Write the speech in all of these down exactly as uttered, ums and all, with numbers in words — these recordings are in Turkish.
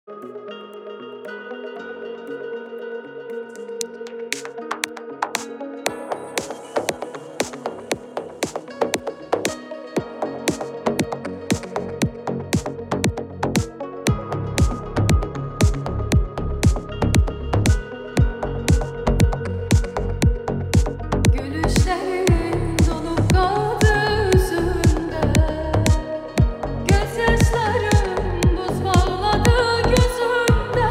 Gülüşlerin dolup kaldı yüzümde, gözyaşlarım buz bağladı gözümde.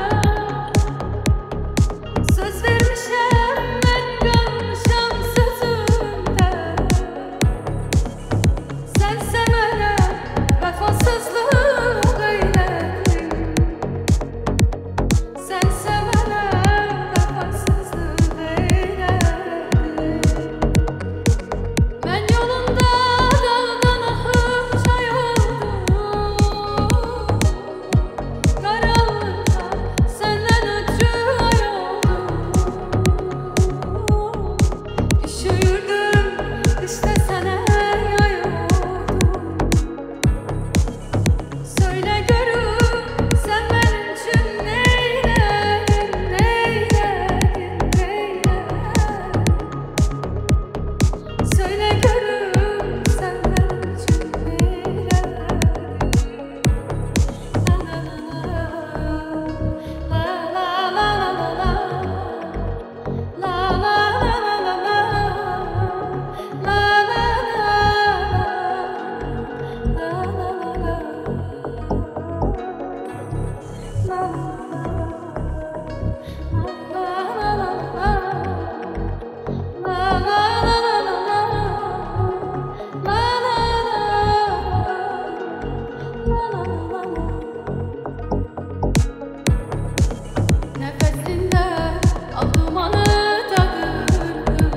Söz vermişem ben kalmışam sözümde. Sen sevene vefasızlık eyledin. Sen sevene vefasızlık eyledin. Ben yolunda dağdan ahıp çay oldum. Karanlıkta senden ötürü ay oldum. Üşürdüm işte sana yay oldum. Söyle görüm sen benim için neyledin, neyledin, neyledin. Söyle görüm sen benim için neyledin. La la la la la la la la la la la Nefesinden aldım anı tadırdım.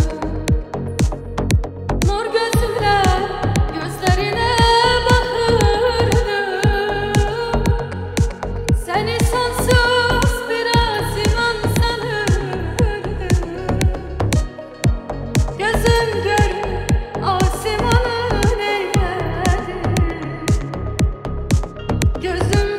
Nur gözümle gözlerine bakırdım. Seni sonsuz bir asiman sanırdım. Gözüm görür asimanı neyledim. Gözüm